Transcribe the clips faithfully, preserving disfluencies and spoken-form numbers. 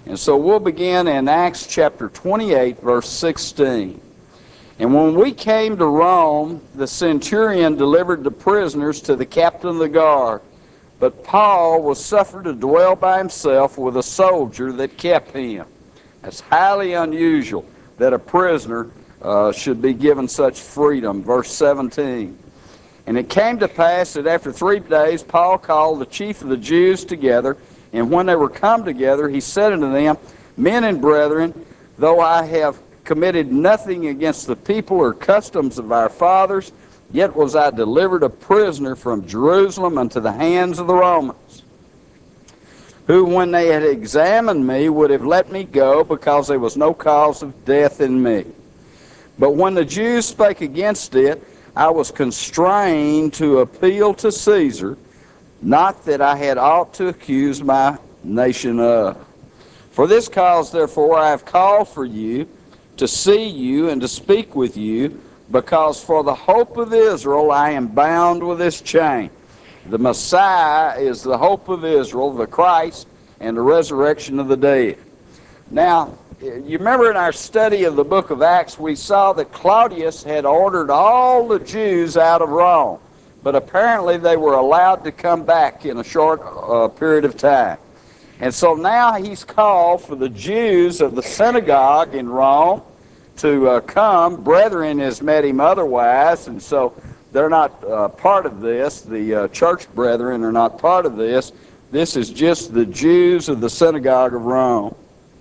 And so we'll begin in Acts chapter twenty-eight, verse sixteen. And when we came to Rome, the centurion delivered the prisoners to the captain of the guard. But Paul was suffered to dwell by himself with a soldier that kept him. It's highly unusual that a prisoner uh, should be given such freedom. Verse seventeen. And it came to pass that after three days Paul called the chief of the Jews together, and when they were come together, he said unto them, Men and brethren, though I have committed nothing against the people or customs of our fathers, yet was I delivered a prisoner from Jerusalem unto the hands of the Romans, who, when they had examined me, would have let me go, because there was no cause of death in me. But when the Jews spake against it, I was constrained to appeal to Caesar, not that I had aught to accuse my nation of. For this cause, therefore, I have called for you, to see you and to speak with you, because for the hope of Israel I am bound with this chain. The Messiah is the hope of Israel, the Christ, and the resurrection of the dead. Now, you remember in our study of the book of Acts, we saw that Claudius had ordered all the Jews out of Rome, but apparently they were allowed to come back in a short uh, period of time. And so now he's called for the Jews of the synagogue in Rome to uh, come. Brethren has met him otherwise, and so they're not uh, part of this. The uh, church brethren are not part of this. This is just the Jews of the synagogue of Rome.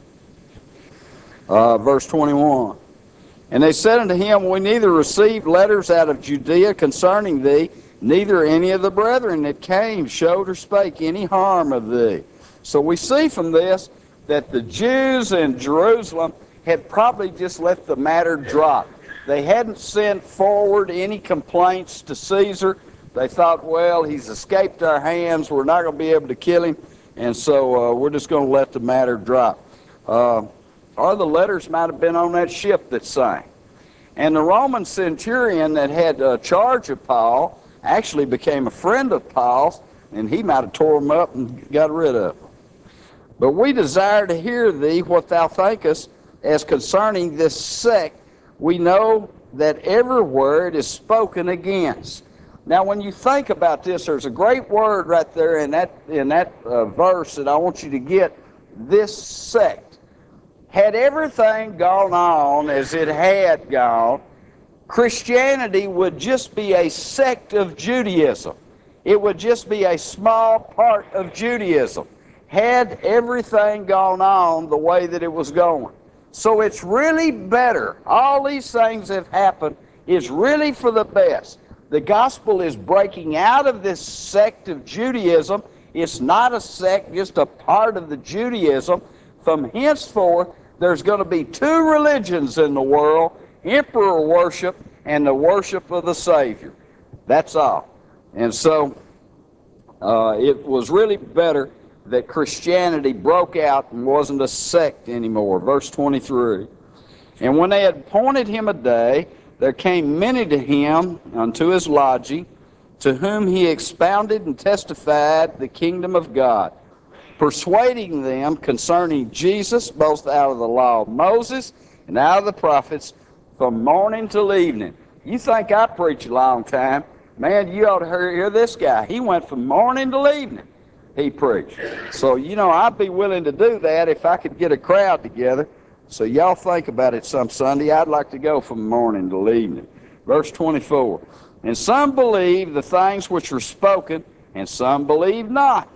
Uh, verse twenty-one. And they said unto him, We neither received letters out of Judea concerning thee, neither any of the brethren that came showed or spake any harm of thee. So we see from this that the Jews in Jerusalem had probably just let the matter drop. They hadn't sent forward any complaints to Caesar. They thought, well, he's escaped our hands. We're not going to be able to kill him, and so uh, we're just going to let the matter drop. Uh, or the letters might have been on that ship that sank. And the Roman centurion that had uh, charge of Paul actually became a friend of Paul's, and he might have tore him up and got rid of him. But we desire to hear thee what thou thinkest as concerning this sect. We know that everywhere it is spoken against. Now, when you think about this, there's a great word right there in that in that uh, verse that I want you to get. This sect. Had everything gone on as it had gone, Christianity would just be a sect of Judaism. It would just be a small part of Judaism, had everything gone on the way that it was going. So it's really better. All these things that have happened is really for the best. The gospel is breaking out of this sect of Judaism. It's not a sect, just a part of the Judaism. From henceforth, there's going to be two religions in the world, emperor worship and the worship of the Savior. That's all. And so uh, it was really better that Christianity broke out and wasn't a sect anymore. Verse twenty-three. And when they had appointed him a day, there came many to him unto his lodging, to whom he expounded and testified the kingdom of God, persuading them concerning Jesus, both out of the law of Moses and out of the prophets, from morning till evening. You think I preach a long time? Man, you ought to hear, hear this guy. He went from morning till evening. He preached. So, you know, I'd be willing to do that if I could get a crowd together. So y'all think about it some Sunday. I'd like to go from morning till evening. Verse twenty-four. And some believed the things which were spoken, and some believed not.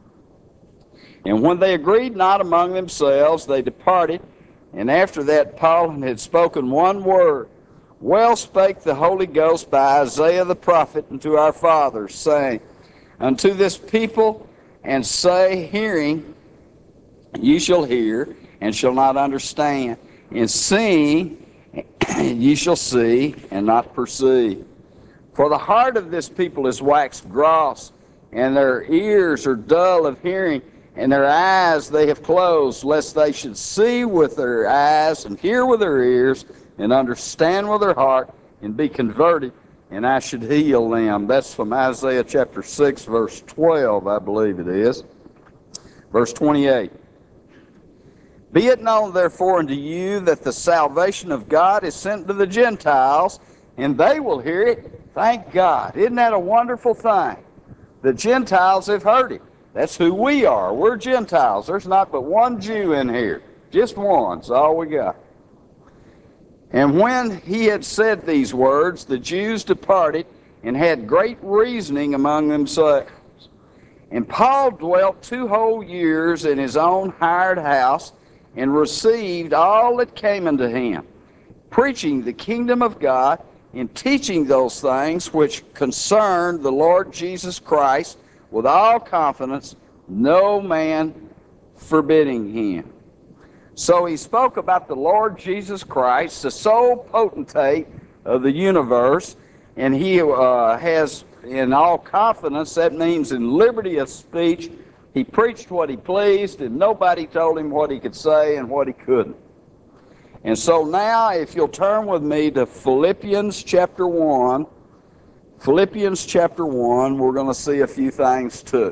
And when they agreed not among themselves, they departed. And after that, Paul had spoken one word. Well spake the Holy Ghost by Isaiah the prophet unto our fathers, saying, Unto this people, and say, hearing, ye shall hear, and shall not understand. And seeing, ye shall see, and not perceive. For the heart of this people is waxed gross, and their ears are dull of hearing, and their eyes they have closed, lest they should see with their eyes, and hear with their ears, and understand with their heart, and be converted, and I should heal them. That's from Isaiah chapter six, verse twelve, I believe it is. Verse twenty-eight. Be it known therefore unto you that the salvation of God is sent to the Gentiles, and they will hear it. Thank God. Isn't that a wonderful thing? The Gentiles have heard it. That's who we are. We're Gentiles. There's not but one Jew in here. Just one. That's all we got. And when he had said these words, the Jews departed and had great reasoning among themselves. And Paul dwelt two whole years in his own hired house, and received all that came unto him, preaching the kingdom of God, and teaching those things which concern the Lord Jesus Christ with all confidence, no man forbidding him. So he spoke about the Lord Jesus Christ, the sole potentate of the universe, and he uh, has, in all confidence, that means in liberty of speech, he preached what he pleased, and nobody told him what he could say and what he couldn't. And so now, if you'll turn with me to Philippians chapter one, Philippians chapter one, we're going to see a few things too.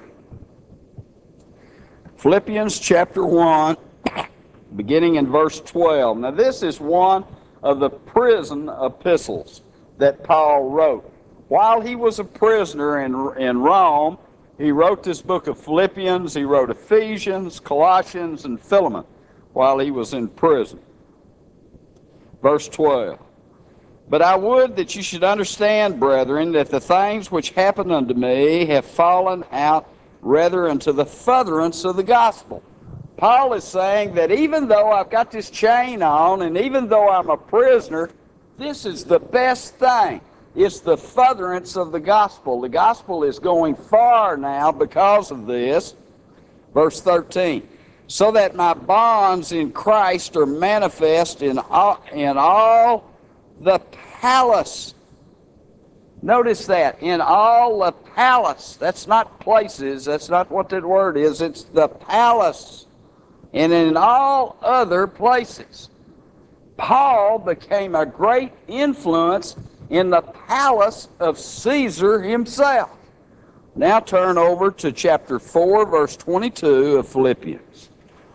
Philippians chapter one, beginning in verse twelve. Now this is one of the prison epistles that Paul wrote. While he was a prisoner in, in Rome, he wrote this book of Philippians, he wrote Ephesians, Colossians, and Philemon while he was in prison. Verse twelve. But I would that you should understand, brethren, that the things which happened unto me have fallen out rather unto the furtherance of the gospel. Paul is saying that even though I've got this chain on, and even though I'm a prisoner, this is the best thing. It's the furtherance of the gospel. The gospel is going far now because of this. Verse thirteen. So that my bonds in Christ are manifest in all, in all the palace. Notice that. In all the palace. That's not places. That's not what that word is. It's the palace. And in all other places. Paul became a great influence in the palace of Caesar himself. Now turn over to chapter four, verse twenty-two of Philippians.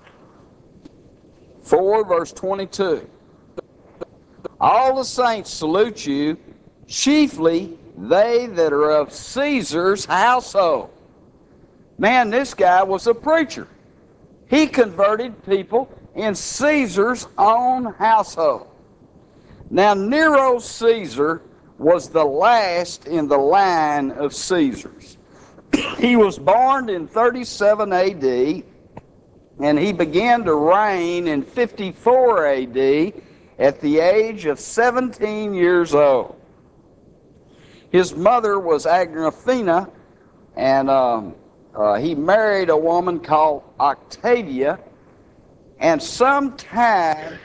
four, verse twenty-two. All the saints salute you, chiefly they that are of Caesar's household. Man, this guy was a preacher. He converted people in Caesar's own household. Now, Nero Caesar was the last in the line of Caesars. He was born in thirty-seven A D, and he began to reign in fifty-four A D at the age of seventeen years old. His mother was Agrippina, and um, uh, he married a woman called Octavia, and sometime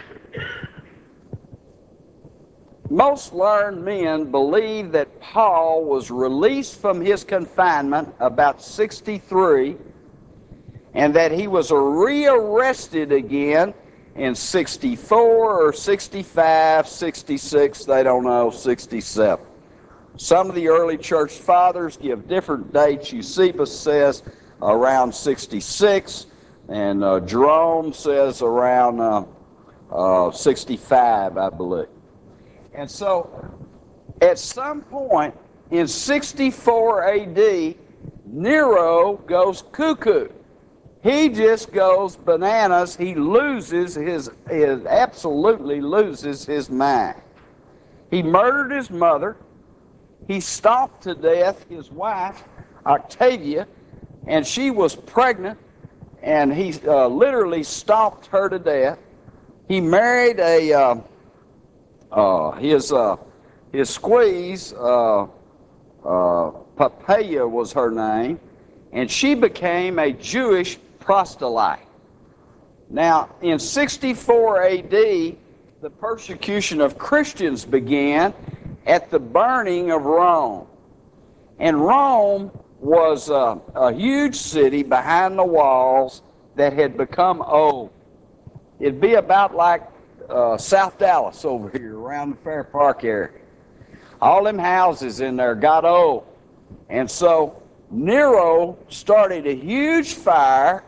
most learned men believe that Paul was released from his confinement about sixty-three, and that he was rearrested again in sixty-four or sixty-five, sixty-six, they don't know, sixty-seven. Some of the early church fathers give different dates. Eusebius says around sixty-six, and uh, Jerome says around uh, uh, sixty-five, I believe. And so, at some point in sixty-four A D, Nero goes cuckoo. He just goes bananas. He loses his, his, absolutely loses his mind. He murdered his mother. He stomped to death his wife, Octavia, and she was pregnant, and he uh, literally stomped her to death. He married a... Uh, Uh, his uh, his squeeze, uh, uh, Poppaea was her name, and she became a Jewish proselyte. Now, in sixty-four A D, the persecution of Christians began at the burning of Rome. And Rome was uh, a huge city behind the walls that had become old. It'd be about like Uh, South Dallas over here around the Fair Park area. All them houses in there got old. And so Nero started a huge fire,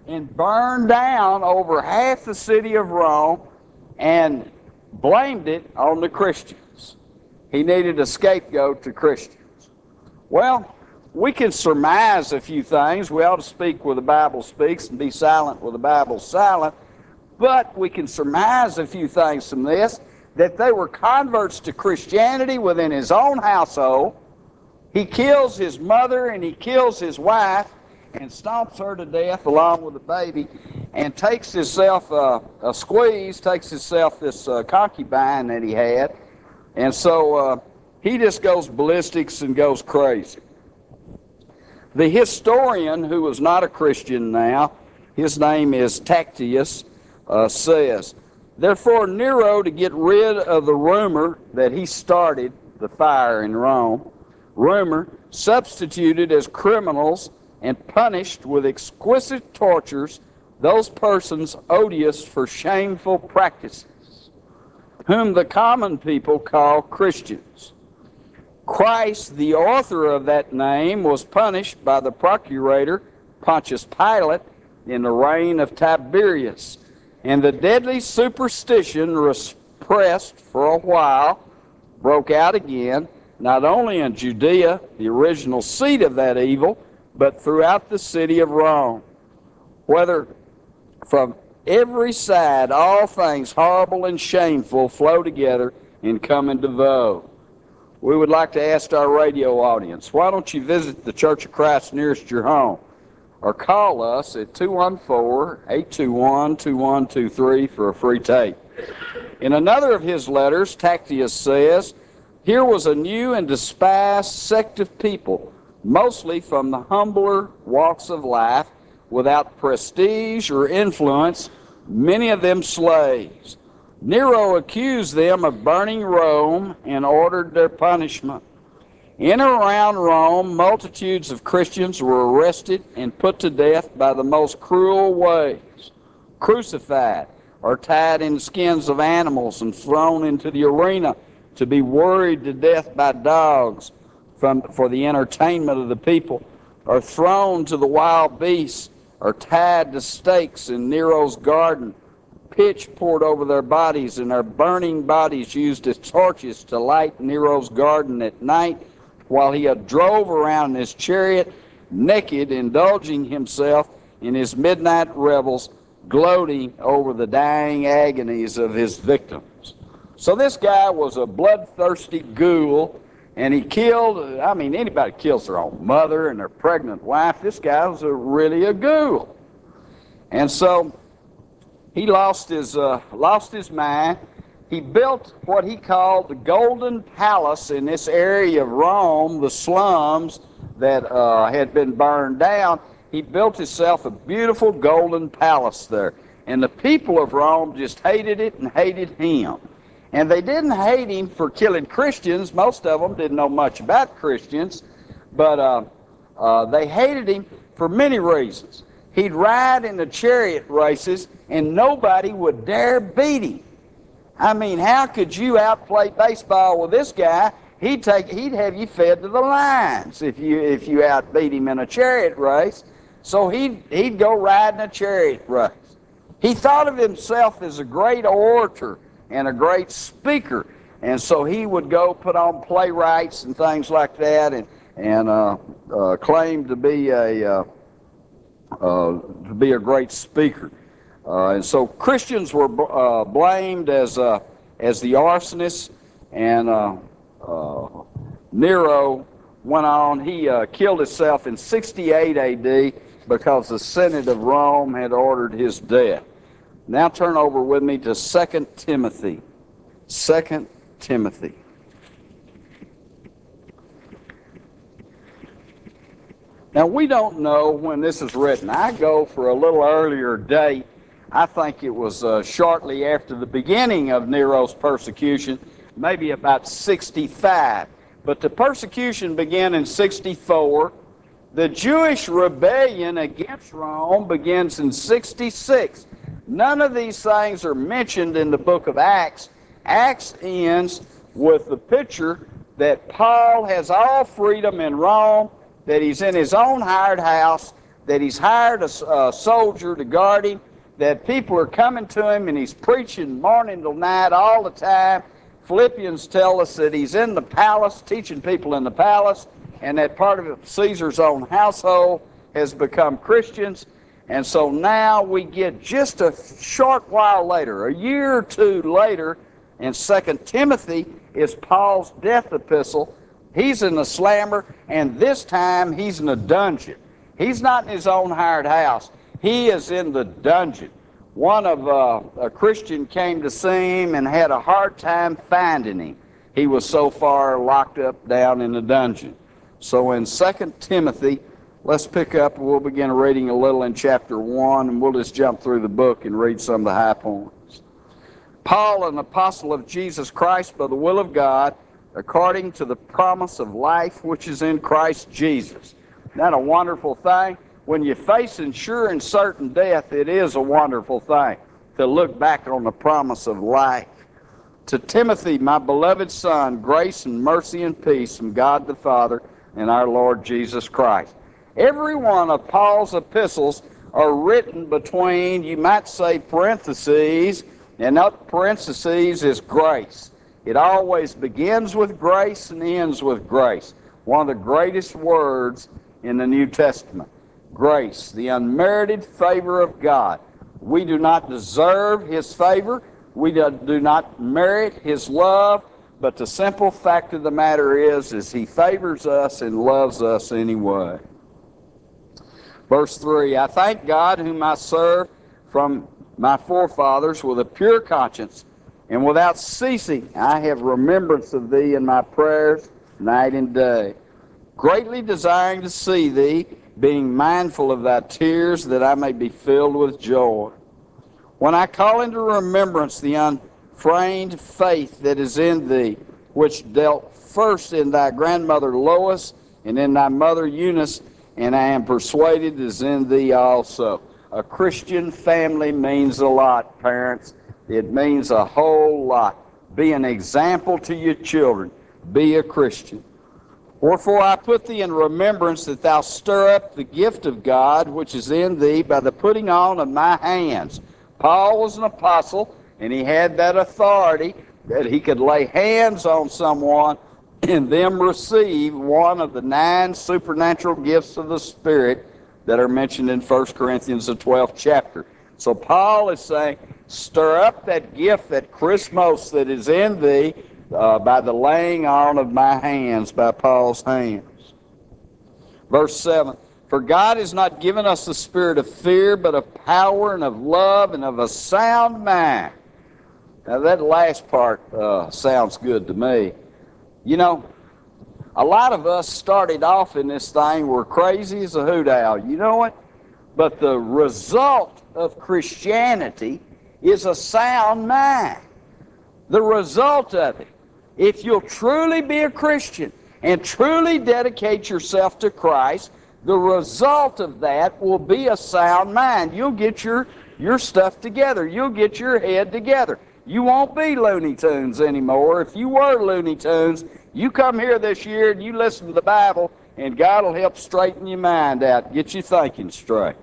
and burned down over half the city of Rome and blamed it on the Christians. He needed a scapegoat to Christians. Well, we can surmise a few things. We ought to speak where the Bible speaks and be silent where the Bible's silent. But we can surmise a few things from this, that they were converts to Christianity within his own household. He kills his mother and he kills his wife and stomps her to death along with the baby, and takes himself uh, a squeeze, takes himself this uh, concubine that he had, and so uh, he just goes ballistics and goes crazy. The historian, who was not a Christian now, his name is Tacitus, uh, says, therefore Nero, to get rid of the rumor that he started the fire in Rome, rumor substituted as criminals and punished with exquisite tortures those persons odious for shameful practices, whom the common people call Christians. Christ, the author of that name, was punished by the procurator Pontius Pilate in the reign of Tiberius, and the deadly superstition, repressed for a while, broke out again, not only in Judea, the original seat of that evil, but throughout the city of Rome, whether from every side all things horrible and shameful flow together and come into vogue. We would like to ask our radio audience, why don't you visit the Church of Christ nearest your home, or call us at two one four, eight two one, two one two three for a free tape. In another of his letters, Tacitus says, here was a new and despised sect of people, mostly from the humbler walks of life, without prestige or influence, many of them slaves. Nero accused them of burning Rome and ordered their punishment. In and around Rome, multitudes of Christians were arrested and put to death by the most cruel ways, crucified or tied in skins of animals and thrown into the arena to be worried to death by dogs from, for the entertainment of the people, or thrown to the wild beasts, or tied to stakes in Nero's garden, pitch poured over their bodies, and their burning bodies used as torches to light Nero's garden at night, while he drove around in his chariot, naked, indulging himself in his midnight revels, gloating over the dying agonies of his victims. So this guy was a bloodthirsty ghoul, and he killed, I mean, anybody kills their own mother and their pregnant wife. This guy was a, really a ghoul. And so he lost his, uh, lost his mind. He built what he called the Golden Palace in this area of Rome, the slums that uh, had been burned down. He built himself a beautiful golden palace there. And the people of Rome just hated it and hated him. And they didn't hate him for killing Christians. Most of them didn't know much about Christians. But uh, uh, they hated him for many reasons. He'd ride in the chariot races, and nobody would dare beat him. I mean, how could you outplay baseball with this guy? He'd take, he'd have you fed to the lions if you if you outbeat him in a chariot race. So he'd he'd go ride in a chariot race. He thought of himself as a great orator and a great speaker, and so he would go put on playwrights and things like that, and and uh, uh, claim to be a uh, uh, to be a great speaker. Uh, and so Christians were uh, blamed as uh, as the arsonists, and uh, uh, Nero went on. He uh, killed himself in sixty-eight A D because the Senate of Rome had ordered his death. Now turn over with me to Second Timothy. Second Timothy. Now we don't know when this is written. I go for a little earlier date. I think it was uh, shortly after the beginning of Nero's persecution, maybe about sixty-five. But the persecution began in sixty-four. The Jewish rebellion against Rome begins in sixty-six. None of these things are mentioned in the book of Acts. Acts ends with the picture that Paul has all freedom in Rome, that he's in his own hired house, that he's hired a, a soldier to guard him, that people are coming to him and he's preaching morning till night all the time. Philippians tell us that he's in the palace, teaching people in the palace, and that part of Caesar's own household has become Christians. And so now we get just a short while later, a year or two later, in Second Timothy is Paul's death epistle. He's in the slammer, and this time he's in a dungeon. He's not in his own hired house. He is in the dungeon. One of uh, a Christian came to see him and had a hard time finding him. He was so far locked up down in the dungeon. So in Second Timothy, let's pick up, we'll begin reading a little in chapter one, and we'll just jump through the book and read some of the high points. Paul, an apostle of Jesus Christ by the will of God, according to the promise of life which is in Christ Jesus. Isn't that a wonderful thing? When you're facing sure and certain death, it is a wonderful thing to look back on the promise of life. To Timothy, my beloved son, grace and mercy and peace from God the Father and our Lord Jesus Christ. Every one of Paul's epistles are written between, you might say, parentheses, and that parentheses is grace. It always begins with grace and ends with grace. One of the greatest words in the New Testament. Grace, the unmerited favor of God. We do not deserve his favor. We do not merit his love. But the simple fact of the matter is, is he favors us and loves us anyway. Verse three, I thank God whom I serve from my forefathers with a pure conscience, and without ceasing I have remembrance of thee in my prayers night and day, greatly desiring to see thee, being mindful of thy tears, that I may be filled with joy. When I call into remembrance the unfeigned faith that is in thee, which dealt first in thy grandmother Lois and in thy mother Eunice, and I am persuaded is in thee also. A Christian family means a lot, parents. It means a whole lot. Be an example to your children. Be a Christian. Wherefore I put thee in remembrance that thou stir up the gift of God which is in thee by the putting on of my hands. Paul was an apostle, and he had that authority that he could lay hands on someone and them receive one of the nine supernatural gifts of the Spirit that are mentioned in First Corinthians, the twelfth chapter. So Paul is saying, stir up that gift, that Chrismos that is in thee, Uh, by the laying on of my hands, by Paul's hands. Verse seven, for God has not given us the spirit of fear, but of power and of love and of a sound mind. Now that last part uh, sounds good to me. You know, a lot of us started off in this thing, we're crazy as a hoot owl, you know it? But the result of Christianity is a sound mind. The result of it. If you'll truly be a Christian and truly dedicate yourself to Christ, the result of that will be a sound mind. You'll get your, your stuff together. You'll get your head together. You won't be Looney Tunes anymore. If you were Looney Tunes, you come here this year and you listen to the Bible, and God will help straighten your mind out, get you thinking straight.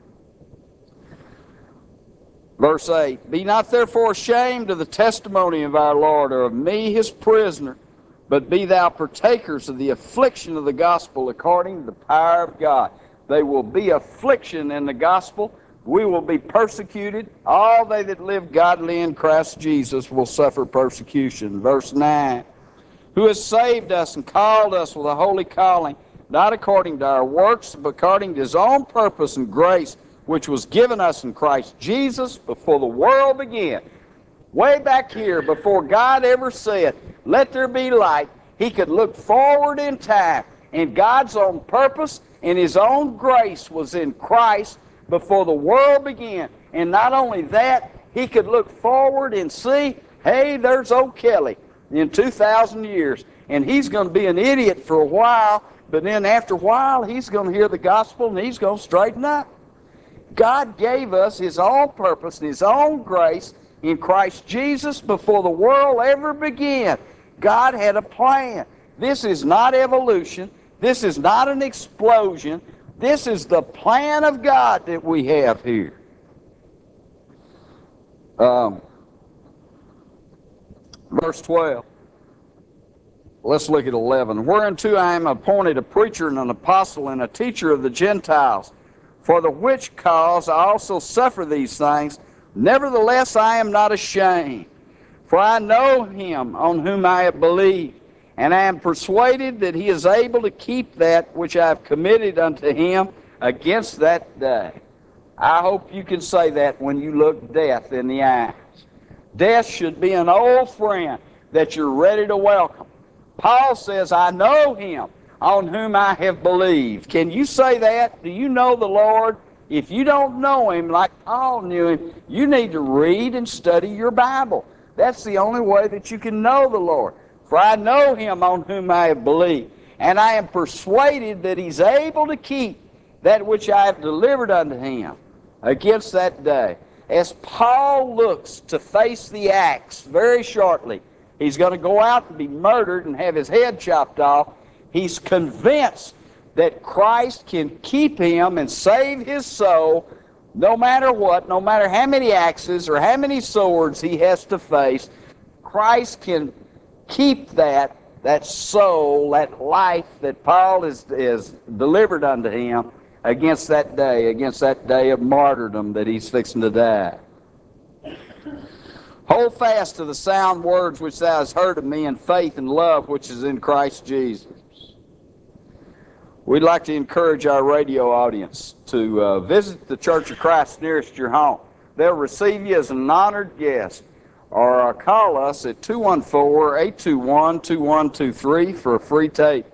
Verse eight, be not therefore ashamed of the testimony of our Lord, or of me his prisoner, but be thou partakers of the affliction of the gospel according to the power of God. There will be affliction in the gospel. We will be persecuted. All they that live godly in Christ Jesus will suffer persecution. Verse nine, who has saved us and called us with a holy calling, not according to our works, but according to his own purpose and grace, which was given us in Christ Jesus before the world began. Way back here, before God ever said, let there be light, he could look forward in time, and God's own purpose and his own grace was in Christ before the world began. And not only that, he could look forward and see, hey, there's old Kelly in two thousand years, and he's going to be an idiot for a while, but then after a while, he's going to hear the gospel and he's going to straighten up. God gave us his own purpose and his own grace in Christ Jesus before the world ever began. God had a plan. This is not evolution. This is not an explosion. This is the plan of God that we have here. Um, verse twelve. Let's look at eleven. Whereunto I am appointed a preacher and an apostle and a teacher of the Gentiles, for the which cause I also suffer these things. Nevertheless I am not ashamed, for I know him on whom I have believed, and I am persuaded that he is able to keep that which I have committed unto him against that day. I hope you can say that when you look death in the eyes. Death should be an old friend that you're ready to welcome. Paul says, I know him on whom I have believed. Can you say that? Do you know the Lord? If you don't know him like Paul knew him, you need to read and study your Bible. That's the only way that you can know the Lord. For I know him on whom I have believed, and I am persuaded that he's able to keep that which I have delivered unto him against that day. As Paul looks to face the axe very shortly, he's going to go out and be murdered and have his head chopped off. He's convinced that Christ can keep him and save his soul no matter what, no matter how many axes or how many swords he has to face. Christ can keep that, that soul, that life that Paul is, is delivered unto him against that day, against that day of martyrdom that he's fixing to die. Hold fast to the sound words which thou hast heard of me in faith and love which is in Christ Jesus. We'd like to encourage our radio audience to uh, visit the Church of Christ nearest your home. They'll receive you as an honored guest, or uh, call us at two one four, eight two one, two one two three for a free tape.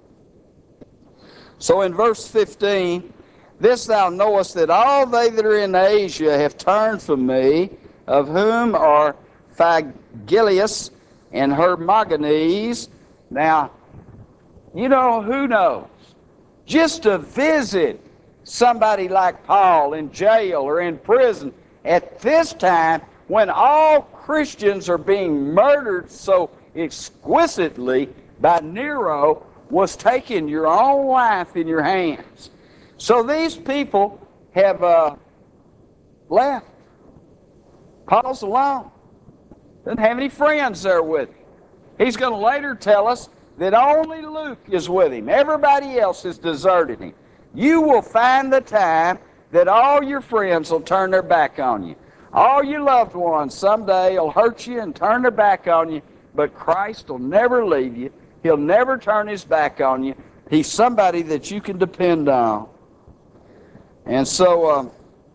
So in verse fifteen, this thou knowest that all they that are in Asia have turned from me, of whom are Phygellus and Hermogenes. Now, you know, who knows? Just to visit somebody like Paul in jail or in prison at this time when all Christians are being murdered so exquisitely by Nero, was taking your own life in your hands. So these people have uh, left. Paul's alone. Doesn't have any friends there with him. He's going to later tell us that only Luke is with him. Everybody else has deserted him. You will find the time that all your friends will turn their back on you. All your loved ones someday will hurt you and turn their back on you, but Christ will never leave you. He'll never turn his back on you. He's somebody that you can depend on. And so, um,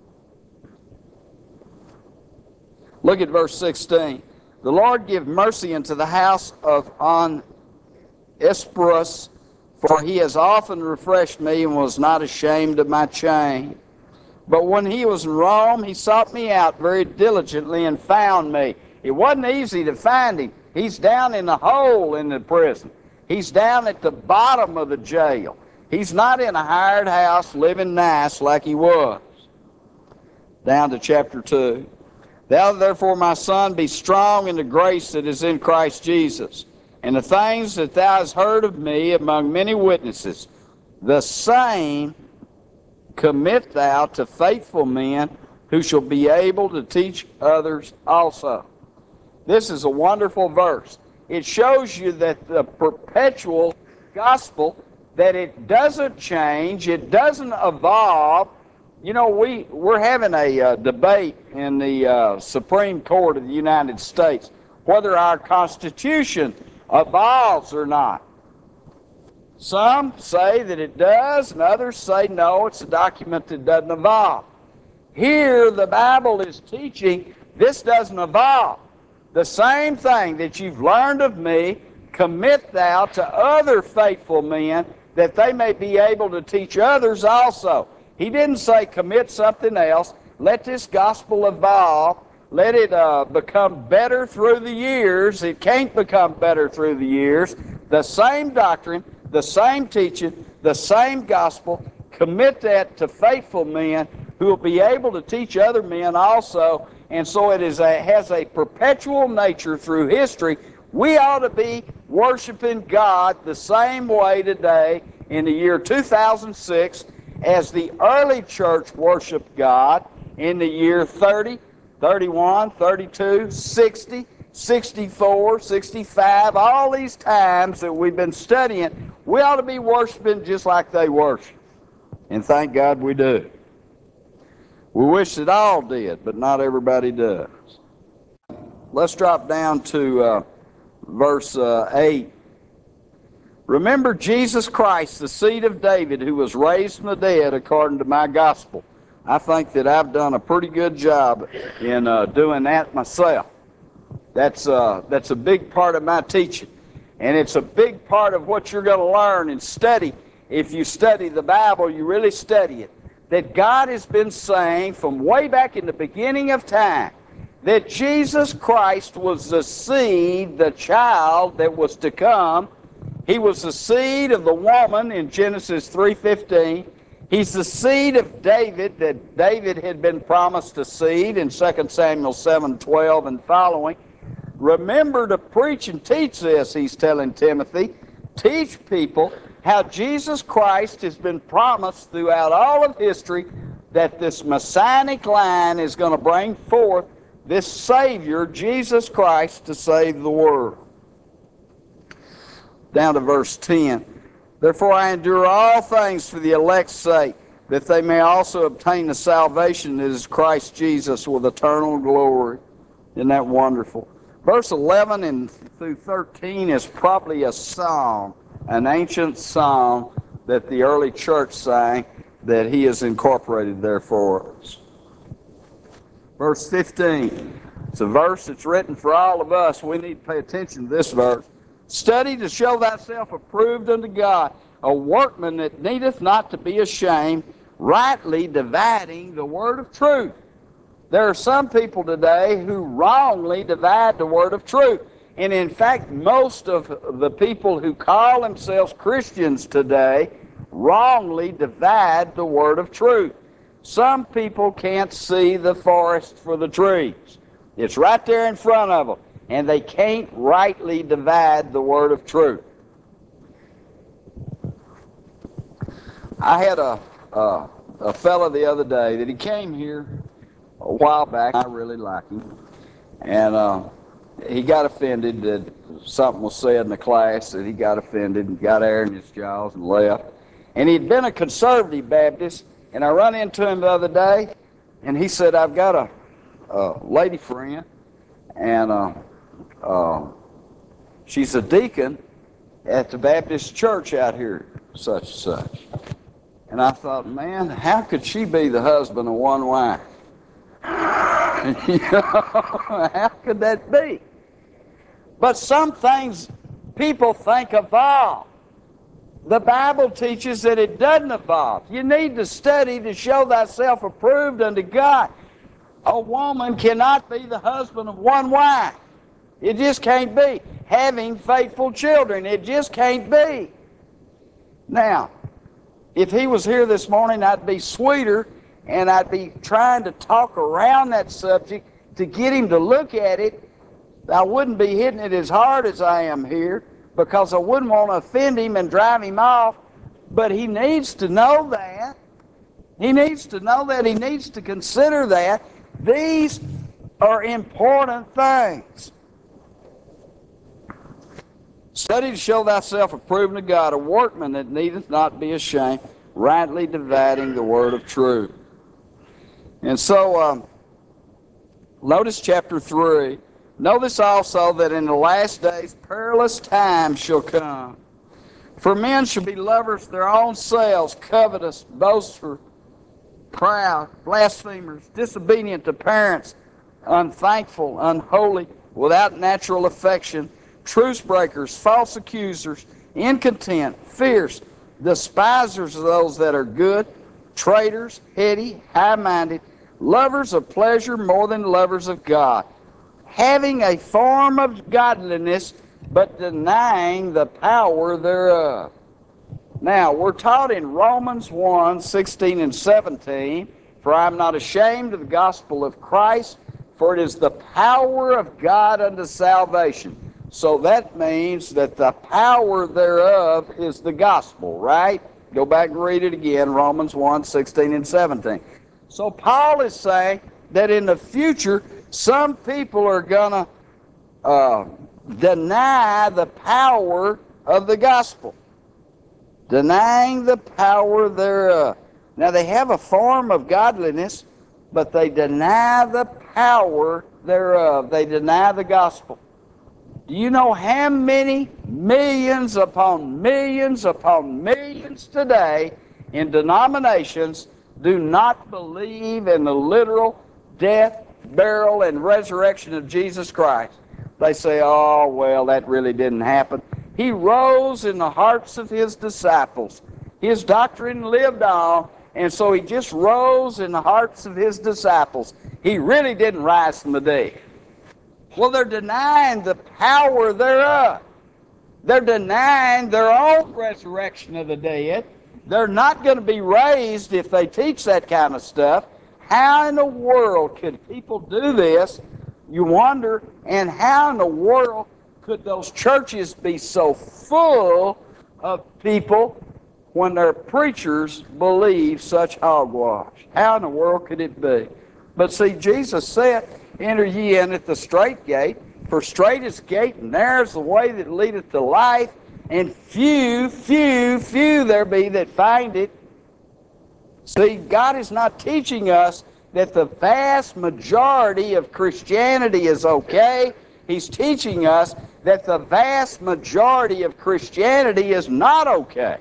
look at verse sixteen. The Lord give mercy unto the house of Onesiphorus, for he has often refreshed me and was not ashamed of my chain. But when he was in Rome, he sought me out very diligently and found me. It wasn't easy to find him. He's down in the hole in the prison. He's down at the bottom of the jail. He's not in a hired house living nice like he was. Down to chapter two. Thou therefore, my son, be strong in the grace that is in Christ Jesus. And the things that thou hast heard of me among many witnesses, the same commit thou to faithful men who shall be able to teach others also. This is a wonderful verse. It shows you that the perpetual gospel, that it doesn't change, it doesn't evolve. You know, we, we're having a uh, debate in the uh, Supreme Court of the United States whether our Constitution evolves or not. Some say that it does, and others say no, it's a document that doesn't evolve. Here, the Bible is teaching this doesn't evolve. The same thing that you've learned of me, commit thou to other faithful men, that they may be able to teach others also. He didn't say commit something else. Let this gospel evolve. Let it uh, become better through the years. It can't become better through the years. The same doctrine, the same teaching, the same gospel, commit that to faithful men who will be able to teach other men also. And so it is a, has a perpetual nature through history. We ought to be worshiping God the same way today in the year two thousand six as the early church worshiped God in the year thirty, thirty-one, thirty-two, sixty, sixty-four, sixty-five, all these times that we've been studying, we ought to be worshiping just like they worship. And thank God we do. We wish that all did, but not everybody does. Let's drop down to uh, verse uh, eight. Remember Jesus Christ, the seed of David, who was raised from the dead according to my gospel. I think that I've done a pretty good job in uh, doing that myself. That's, uh, that's a big part of my teaching. And it's a big part of what you're going to learn and study. If you study the Bible, you really study it. That God has been saying from way back in the beginning of time that Jesus Christ was the seed, the child that was to come. He was the seed of the woman in Genesis three fifteen. He's the seed of David that David had been promised a seed in Second Samuel seven twelve and following. Remember to preach and teach this, he's telling Timothy. Teach people how Jesus Christ has been promised throughout all of history that this messianic line is going to bring forth this Savior, Jesus Christ, to save the world. Down to verse ten. Therefore I endure all things for the elect's sake, that they may also obtain the salvation that is Christ Jesus with eternal glory. Isn't that wonderful? Verse eleven and through thirteen is probably a song, an ancient song that the early church sang that he has incorporated there for us. Verse fifteen. It's a verse that's written for all of us. We need to pay attention to this verse. Study to show thyself approved unto God, a workman that needeth not to be ashamed, rightly dividing the word of truth. There are some people today who wrongly divide the word of truth. And in fact, most of the people who call themselves Christians today wrongly divide the word of truth. Some people can't see the forest for the trees. It's right there in front of them, and they can't rightly divide the word of truth. I had a, a, a fellow the other day that he came here a while back. I really like him. And uh, he got offended that something was said in the class, that he got offended and got air in his jaws and left. And he'd been a conservative Baptist, and I run into him the other day, and he said, I've got a, a lady friend, and uh, uh, she's a deacon at the Baptist church out here, such and such. And I thought, man, how could she be the husband of one wife? You know, how could that be? But some things people think evolve. The Bible teaches that it doesn't evolve. You need to study to show thyself approved unto God. A woman cannot be the husband of one wife. It just can't be. Having faithful children, it just can't be. Now, if he was here this morning, I'd be sweeter, and I'd be trying to talk around that subject to get him to look at it. I wouldn't be hitting it as hard as I am here, because I wouldn't want to offend him and drive him off. But he needs to know that. He needs to know that. He needs to consider that. These are important things. Study to show thyself approved to God, a workman that needeth not be ashamed, rightly dividing the word of truth. And so, um, notice chapter three. Notice also that in the last days perilous times shall come. For men shall be lovers of their own selves, covetous, boastful, proud, blasphemers, disobedient to parents, unthankful, unholy, without natural affection, truce breakers, false accusers, incontent, fierce, despisers of those that are good, traitors, heady, high-minded, lovers of pleasure more than lovers of God, having a form of godliness, but denying the power thereof. Now, we're taught in Romans one, sixteen and seventeen, for I am not ashamed of the gospel of Christ, for it is the power of God unto salvation. So that means that the power thereof is the gospel, right? Go back and read it again, Romans one, sixteen and seventeen. So Paul is saying that in the future, some people are going to uh, deny the power of the gospel. Denying the power thereof. Now they have a form of godliness, but they deny the power thereof. They deny the gospel. Do you know how many millions upon millions upon millions today in denominations do not believe in the literal death, burial, and resurrection of Jesus Christ? They say, oh, well, that really didn't happen. He rose in the hearts of his disciples. His doctrine lived on, and so he just rose in the hearts of his disciples. He really didn't rise from the dead. Well, they're denying the power thereof. They're denying their own resurrection of the dead. They're not going to be raised if they teach that kind of stuff. How in the world could people do this? You wonder, and how in the world could those churches be so full of people when their preachers believe such hogwash? How in the world could it be? But see, Jesus said, enter ye in at the strait gate, for strait is the gate, and narrow is the way that leadeth to life, and few, few, few there be that find it. See, God is not teaching us that the vast majority of Christianity is okay. He's teaching us that the vast majority of Christianity is not okay.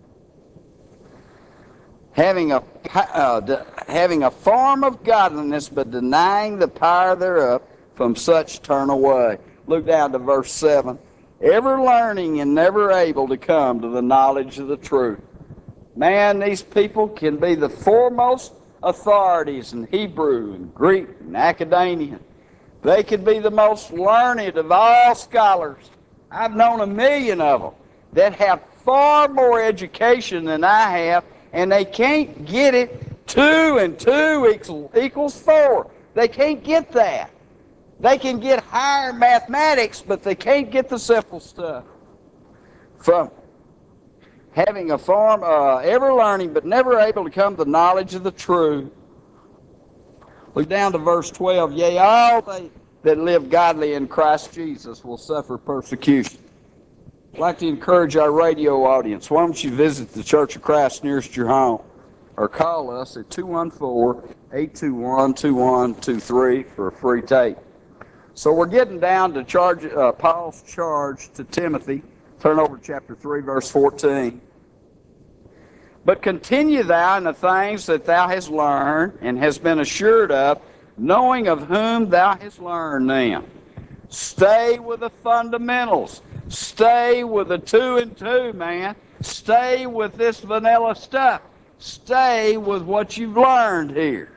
Having a, uh, having a form of godliness, but denying the power thereof, from such turn away. Look down to verse seven. Ever learning and never able to come to the knowledge of the truth. Man, these people can be the foremost authorities in Hebrew and Greek and Academia. They could be the most learned of all scholars. I've known a million of them that have far more education than I have, and they can't get it. Two and two equals four. They can't get that. They can get higher mathematics, but they can't get the simple stuff. From having a form, uh, ever learning, but never able to come to the knowledge of the truth. Look down to verse twelve. Yea, all they that live godly in Christ Jesus will suffer persecution. I'd like to encourage our radio audience. Why don't you visit the Church of Christ nearest your home, or call us at two one four, eight two one, two one two three for a free tape. So we're getting down to charge, uh, Paul's charge to Timothy. Turn over to chapter three, verse fourteen. But continue thou in the things that thou hast learned and hast been assured of, knowing of whom thou hast learned them. Stay with the fundamentals. Stay with the two and two, man. Stay with this vanilla stuff. Stay with what you've learned here.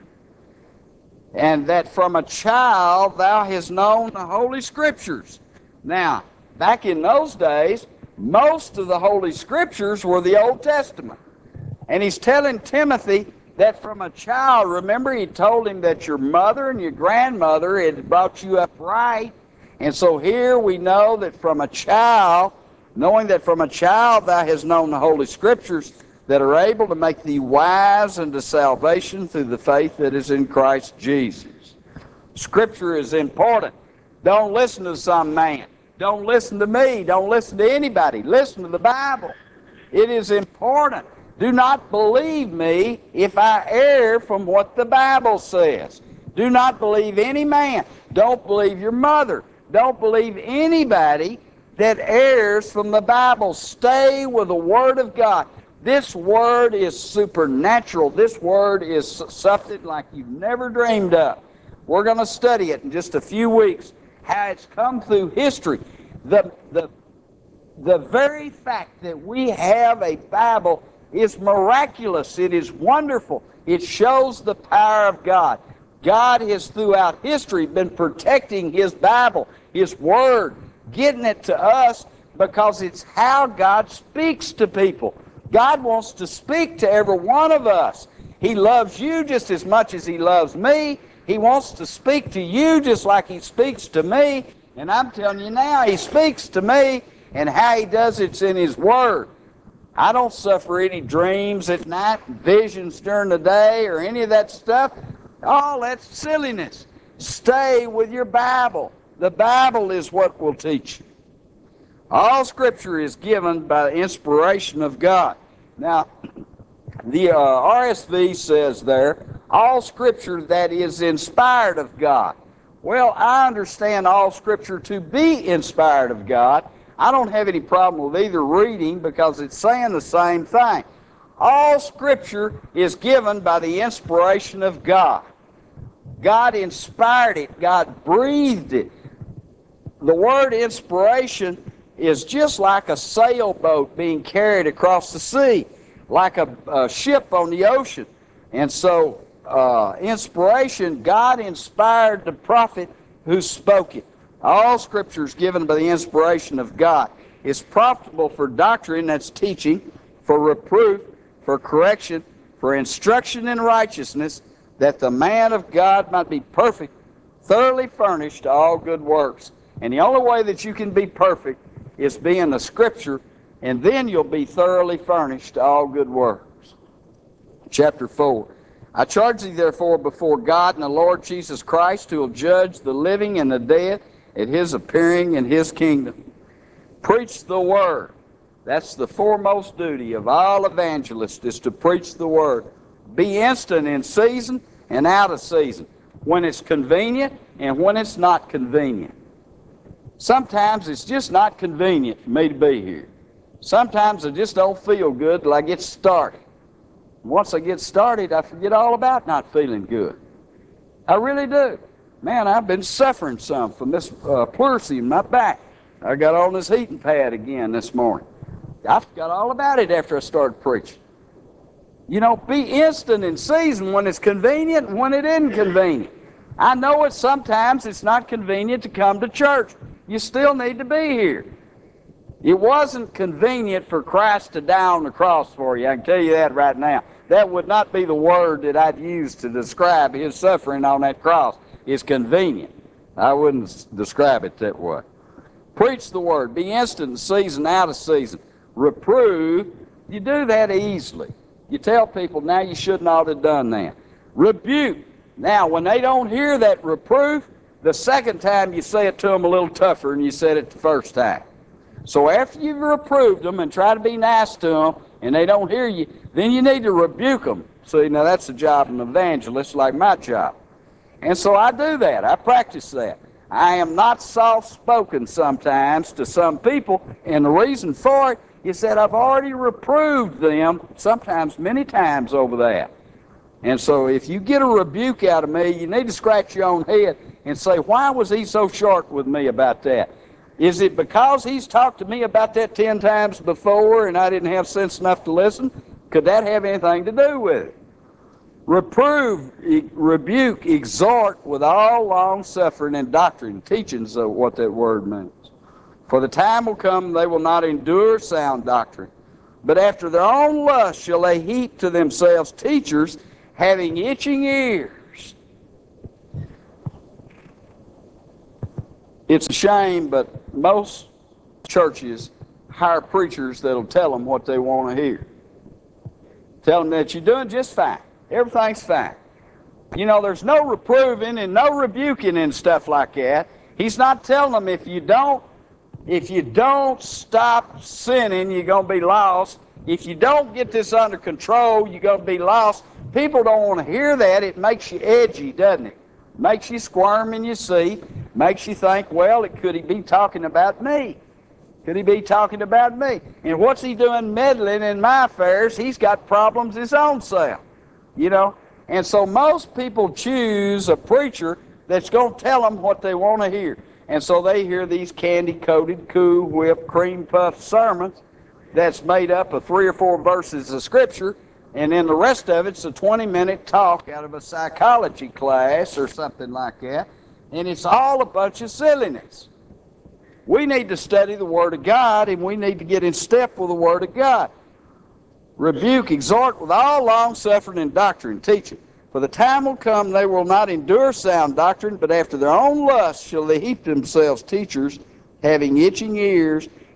And that from a child thou hast known the Holy Scriptures. Now, back in those days, most of the Holy Scriptures were the Old Testament. And he's telling Timothy that from a child, remember he told him that your mother and your grandmother had brought you up right. And so here we know that from a child, knowing that from a child thou hast known the Holy Scriptures, that are able to make thee wise unto salvation through the faith that is in Christ Jesus. Scripture is important. Don't listen to some man. Don't listen to me. Don't listen to anybody. Listen to the Bible. It is important. Do not believe me if I err from what the Bible says. Do not believe any man. Don't believe your mother. Don't believe anybody that errs from the Bible. Stay with the Word of God. This Word is supernatural. This Word is something like you've never dreamed of. We're going to study it in just a few weeks, how it's come through history. The, the, the very fact that we have a Bible is miraculous. It is wonderful. It shows the power of God. God has throughout history been protecting His Bible, His Word, getting it to us because it's how God speaks to people. God wants to speak to every one of us. He loves you just as much as He loves me. He wants to speak to you just like He speaks to me. And I'm telling you now, He speaks to me, and how He does it's in His Word. I don't suffer any dreams at night, visions during the day, or any of that stuff. All that's silliness. Stay with your Bible. The Bible is what will teach you. All Scripture is given by the inspiration of God. Now, the uh, R S V says there, all Scripture that is inspired of God. Well, I understand all Scripture to be inspired of God. I don't have any problem with either reading because it's saying the same thing. All Scripture is given by the inspiration of God. God inspired it. God breathed it. The word inspiration is just like a sailboat being carried across the sea, like a, a ship on the ocean. And so, uh, inspiration, God inspired the prophet who spoke it. All Scripture is given by the inspiration of God. It's profitable for doctrine, that's teaching, for reproof, for correction, for instruction in righteousness, that the man of God might be perfect, thoroughly furnished to all good works. And the only way that you can be perfect is be in the Scripture, and then you'll be thoroughly furnished to all good works. Chapter four. I charge thee therefore before God and the Lord Jesus Christ, who will judge the living and the dead at his appearing in his kingdom. Preach the word. That's the foremost duty of all evangelists, is to preach the word. Be instant in season and out of season, when it's convenient and when it's not convenient. Sometimes it's just not convenient for me to be here. Sometimes I just don't feel good till I get started. Once I get started, I forget all about not feeling good. I really do. Man, I've been suffering some from this uh, pleurisy in my back. I got on this heating pad again this morning. I forgot all about it after I started preaching. You know, be instant in season when it's convenient and when it isn't convenient. I know it sometimes it's not convenient to come to church. You still need to be here. It wasn't convenient for Christ to die on the cross for you. I can tell you that right now. That would not be the word that I'd use to describe his suffering on that cross. It's convenient. I wouldn't describe it that way. Preach the word. Be instant in season, out of season. Reprove. You do that easily. You tell people, now you shouldn't ought to have done that. Rebuke. Now, when they don't hear that reproof, the second time you say it to them a little tougher than you said it the first time. So after you've reproved them and try to be nice to them, and they don't hear you, then you need to rebuke them. See, now that's the job of an evangelist, like my job. And so I do that. I practice that. I am not soft-spoken sometimes to some people, and the reason for it is that I've already reproved them, sometimes many times over that. And so if you get a rebuke out of me, you need to scratch your own head and say, why was he so short with me about that? Is it because he's talked to me about that ten times before and I didn't have sense enough to listen? Could that have anything to do with it? Reprove, e- rebuke, exhort with all long-suffering and doctrine. Teaching's uh, what that word means. For the time will come they will not endure sound doctrine, but after their own lust shall they heap to themselves teachers having itching ears. It's a shame, but most churches hire preachers that'll tell them what they want to hear. Tell them that you're doing just fine. Everything's fine. You know, there's no reproving and no rebuking and stuff like that. He's not telling them if you don't, if you don't stop sinning, you're going to be lost. If you don't get this under control, you're going to be lost. People don't want to hear that. It makes you edgy, doesn't it? Makes you squirm in your seat. Makes you think, well, it, could he be talking about me? Could he be talking about me? And what's he doing meddling in my affairs? He's got problems his own self, you know. And so most people choose a preacher that's going to tell them what they want to hear. And so they hear these candy-coated, Cool Whip, cream-puffed sermons that's made up of three or four verses of Scripture, and then the rest of it's a twenty-minute talk out of a psychology class or something like that, and it's all a bunch of silliness. We need to study the Word of God, and we need to get in step with the Word of God. Rebuke, exhort with all long-suffering and doctrine, teaching. For the time will come they will not endure sound doctrine, but after their own lust shall they heap themselves teachers, having itching ears,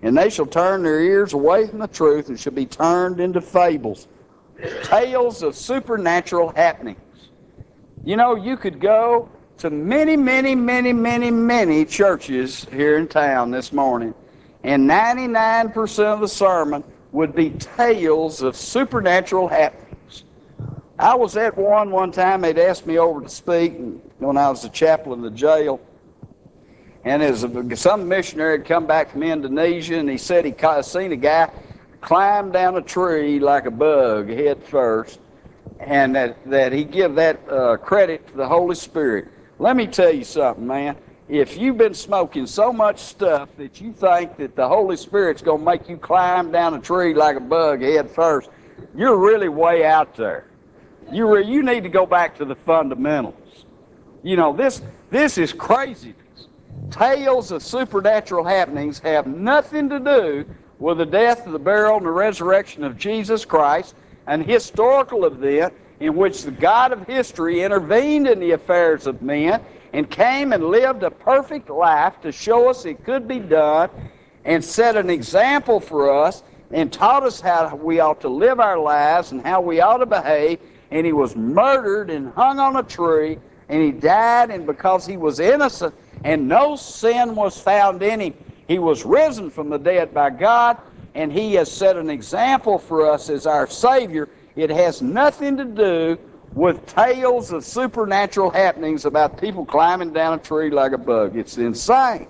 And they shall turn their ears away from the truth and shall be turned into fables, tales of supernatural happenings. You know, you could go to many, many, many, many, many churches here in town this morning, and ninety-nine percent of the sermon would be tales of supernatural happenings. I was at one one time. They'd asked me over to speak when I was the chaplain in the jail. And as a, some missionary had come back from Indonesia, and he said he seen a guy climb down a tree like a bug head first, and that, that he give that uh, credit to the Holy Spirit. Let me tell you something, man. If you've been smoking so much stuff that you think that the Holy Spirit's going to make you climb down a tree like a bug head first, you're really way out there. You, re, you need to go back to the fundamentals. You know, this, this is craziness. Tales of supernatural happenings have nothing to do with the death, the burial, and the resurrection of Jesus Christ, an historical event in which the God of history intervened in the affairs of men and came and lived a perfect life to show us it could be done and set an example for us and taught us how we ought to live our lives and how we ought to behave. And he was murdered and hung on a tree, and he died, and because he was innocent and no sin was found in him, he was risen from the dead by God, and he has set an example for us as our Savior. It has nothing to do with tales of supernatural happenings about people climbing down a tree like a bug. It's insane.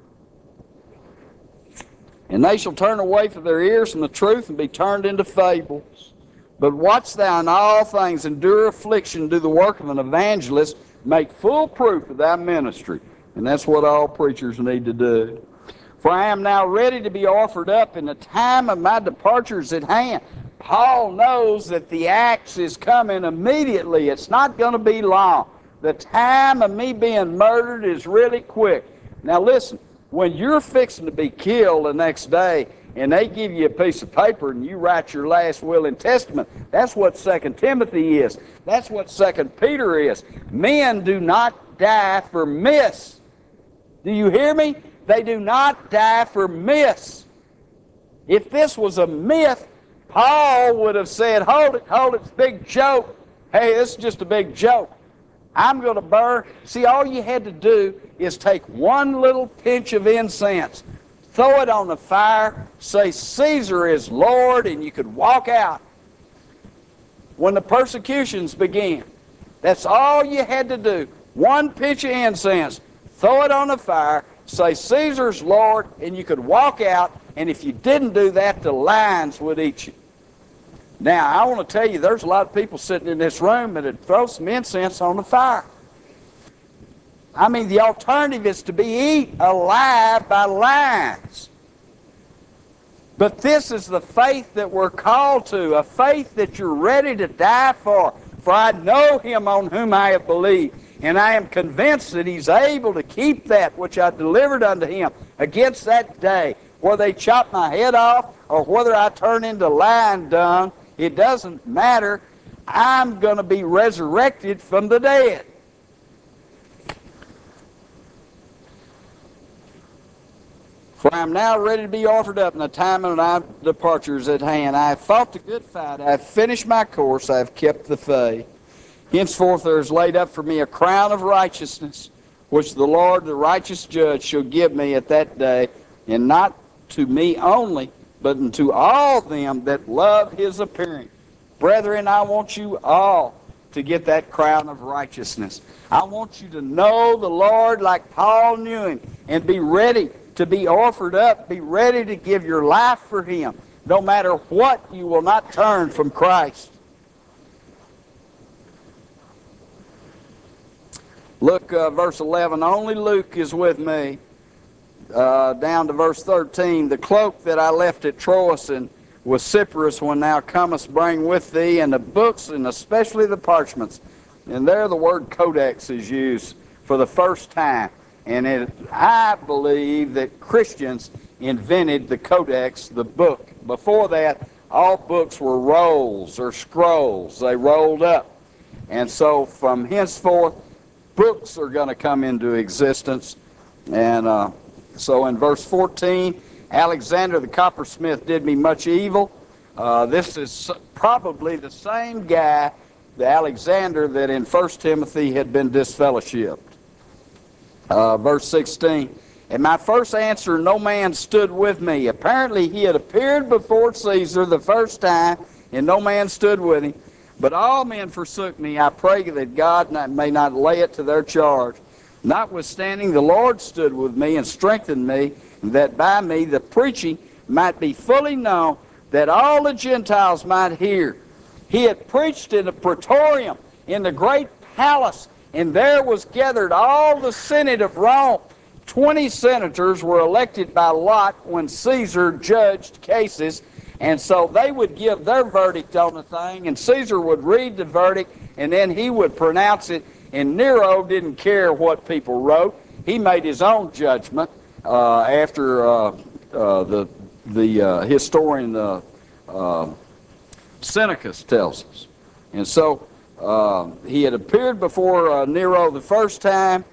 And they shall turn away from their ears from the truth and be turned into fables. But watch thou in all things, endure affliction, do the work of an evangelist, make full proof of thy ministry. And that's what all preachers need to do. For I am now ready to be offered up, and the time of my departure is at hand. Paul knows that the axe is coming immediately. It's not going to be long. The time of me being murdered is really quick. Now listen, when you're fixing to be killed the next day, and they give you a piece of paper and you write your last will and testament, that's what Second Timothy is. That's what Second Peter is. Men do not die for myths. Do you hear me? They do not die for myths. If this was a myth, Paul would have said, hold it, hold it, it's a big joke. Hey, this is just a big joke. I'm going to burn. See, all you had to do is take one little pinch of incense, throw it on the fire, say Caesar is Lord, and you could walk out. When the persecutions began, that's all you had to do. One pinch of incense, throw it on the fire, say Caesar's Lord, and you could walk out, and if you didn't do that, the lions would eat you. Now, I want to tell you, there's a lot of people sitting in this room that would throw some incense on the fire. I mean, the alternative is to be eaten alive by lions. But this is the faith that we're called to, a faith that you're ready to die for. For I know him on whom I have believed, and I am convinced that he's able to keep that which I delivered unto him against that day. Whether they chop my head off or whether I turn into lion dung, it doesn't matter. I'm going to be resurrected from the dead. For I am now ready to be offered up, and the time of my departure is at hand. I have fought the good fight. I have finished my course. I have kept the faith. Henceforth there is laid up for me a crown of righteousness, which the Lord, the righteous judge, shall give me at that day, and not to me only, but unto all them that love his appearing. Brethren, I want you all to get that crown of righteousness. I want you to know the Lord like Paul knew him, and be ready to be offered up. Be ready to give your life for him. No matter what, you will not turn from Christ. Look, uh, verse eleven, only Luke is with me. Uh, down to verse thirteen, the cloak that I left at Troas and with Cyprus when thou comest bring with thee, and the books, and especially the parchments. And there the word codex is used for the first time. And it, I believe that Christians invented the codex, the book. Before that, all books were rolls or scrolls. They rolled up. And so from henceforth, books are going to come into existence. And uh, so in verse fourteen, Alexander the coppersmith did me much evil. Uh, this is probably the same guy, the Alexander, that in First Timothy had been disfellowshipped. Uh, verse sixteen, "And my first answer, no man stood with me." Apparently he had appeared before Caesar the first time, and no man stood with him. "But all men forsook me. I pray that God not, may not lay it to their charge. Notwithstanding, the Lord stood with me and strengthened me, that by me the preaching might be fully known, that all the Gentiles might hear." He had preached in the praetorium, in the great palace, and there was gathered all the Senate of Rome. Twenty senators were elected by lot when Caesar judged cases, and so they would give their verdict on the thing, and Caesar would read the verdict, and then he would pronounce it, and Nero didn't care what people wrote. He made his own judgment uh, after uh, uh, the, the uh, historian uh, uh, Senecus tells us. And so uh, he had appeared before uh, Nero the first time,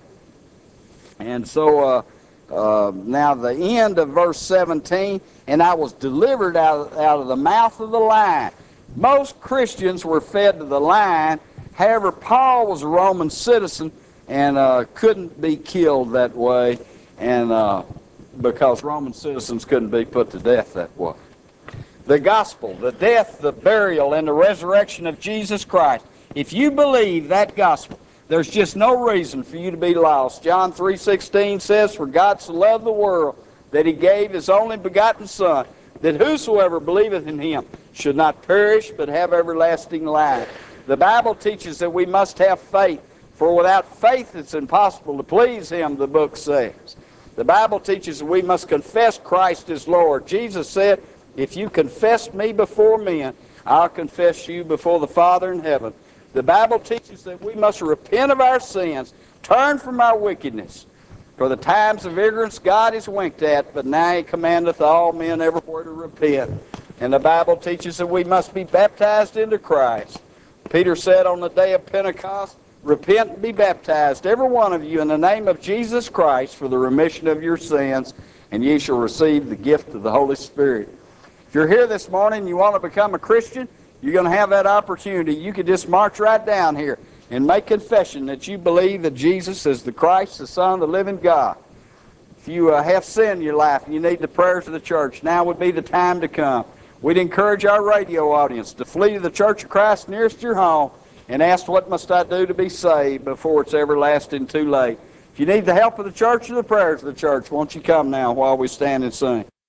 and so uh, uh, now the end of verse seventeen, "And I was delivered out of, out of the mouth of the lion." Most Christians were fed to the lion. However, Paul was a Roman citizen and uh, couldn't be killed that way, and uh, because Roman citizens couldn't be put to death that way. The gospel, the death, the burial, and the resurrection of Jesus Christ. If you believe that gospel, there's just no reason for you to be lost. John three sixteen says, "For God so loved the world that he gave his only begotten Son, that whosoever believeth in him should not perish but have everlasting life." The Bible teaches that we must have faith, for without faith it's impossible to please him, the book says. The Bible teaches that we must confess Christ as Lord. Jesus said, "If you confess me before men, I'll confess you before the Father in heaven." The Bible teaches that we must repent of our sins, turn from our wickedness. "For the times of ignorance God is winked at, but now he commandeth all men everywhere to repent." And the Bible teaches that we must be baptized into Christ. Peter said on the day of Pentecost, "Repent and be baptized, every one of you, in the name of Jesus Christ, for the remission of your sins, and ye shall receive the gift of the Holy Spirit." If you're here this morning and you want to become a Christian, you're going to have that opportunity. You can just march right down here and make confession that you believe that Jesus is the Christ, the Son of the living God. If you uh, have sin in your life and you need the prayers of the church, now would be the time to come. We'd encourage our radio audience to flee to the Church of Christ nearest your home and ask, "What must I do to be saved?" before it's everlasting too late. If you need the help of the church or the prayers of the church, won't you come now while we stand and sing?